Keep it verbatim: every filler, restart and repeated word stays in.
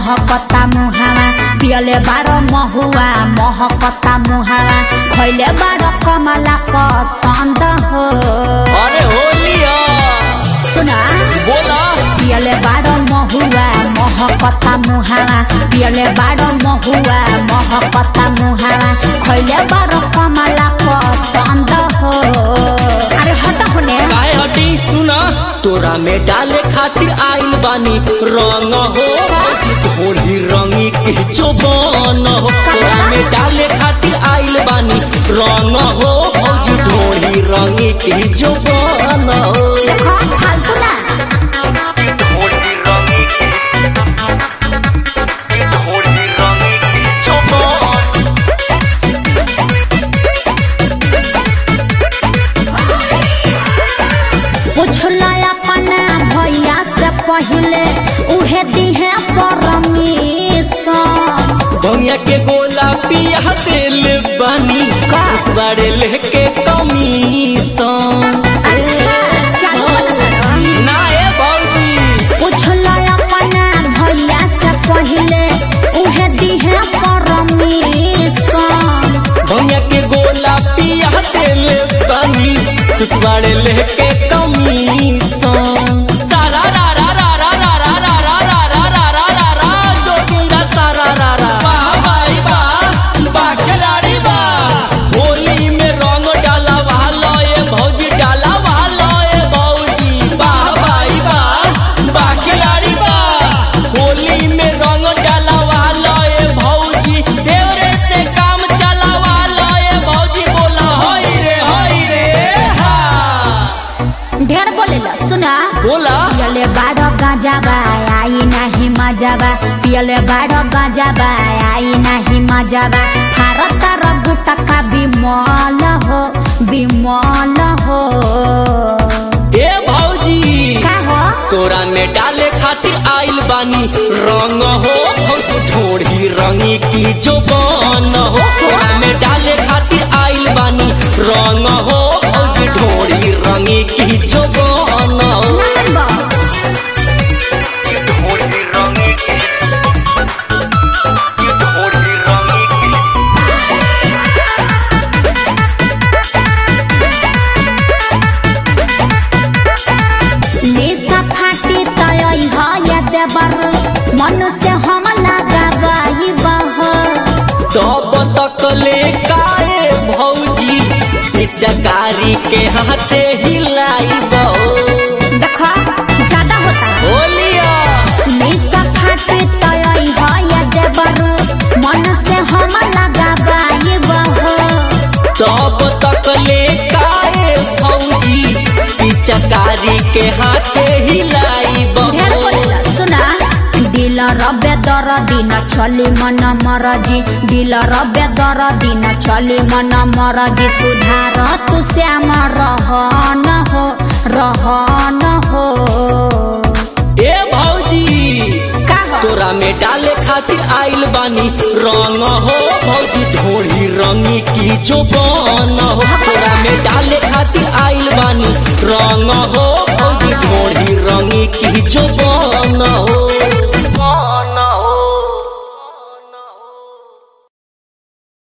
महकता मुहावा पियले बारो महुआ महकता मुहावा खैले बारो कमला पसंद हो। अरे होलिया सुना बोला पियले बारो महुआ महकता मुहावा पियले बारो महुआ महकता मुहावा खैले बारो कमला पसंद हो। अरे हट होने काहे हटी सुना तोरा में डाले खातिर आइल बानी रंग हो होली रंगी के जोबन हो। तोरा में डाले खातिर आइल बानी रंग हो ढोली रंगी के जोबन हो। देखो फालतू ना होली रंगी के होली रंगी के जोबन पुछला अपना भैया से पहले उहे दिहे परमिशन भैया के गोला पिया दिल बानी उस बारे लेके कमीशन। अच्छा चलो ना ए भौजी पुछला अपना भैया से पहले उहे दिहे परमिशन भैया के गोला पिया दिल बानी उस बारे लेके कमीशन। सारा रा रा रा रा रा रा रा रा रा रा रा रा रा जोगिंदा सारा रा रा वाह भाई वाह वाह खिलाड़ी वाह। होली में रंग डाला वाला ये भौजी डाला वाला ये भौजी वाह भाई वाह वाह खिलाड़ी वाह। होली में रंग डाला वाला ये भौजी देवरे से काम चला वाला ये भौजी बोला होई रे होई रे हा ढेर बोलेला सुना बोला पियले बारो गांजा बा आई नाही मजा बा पियले बारो गांजा बा आई नाही मजा बा भारत र गुटका बिमल हो बिमल हो। ए भौजी का हो तोरा में डाले खातिर आइल बानी रंग हो भौजी ढोढ़ी रंगी की जोबन हो। तोरा में डाले खातिर आइल बानी रंग हो भौजी ढोढ़ी रंगी की जोबन हो। नमन बा ढोढ़ी रंगी की ढोढ़ी रंगी की निशा फाटी तय है देवर मनुष्य हम लगाबाई बह तब तक ले काए भौजी पिचकारी के हाथे हिलाई बहु देखो ज्यादा होता है होलिया निशा फाटी तय है देवर मनुष्य हम लगाबाई बह तब तक ले काए भौजी पिचकारी के हाथे हिलाई ढेर बहु। बोलेला सुना दिल रबे दर दिन चली मन मरजी दिल रबे दर दिन चली मन मरजी सुधार तू श्याम रहन हो रहन हो। ए भौजी का हो तोरा में डाले खातिर आइल बानी रंग हो भौजी ढोढ़ी रंगी की जोबन हो। तोरा में डाले खातिर आइल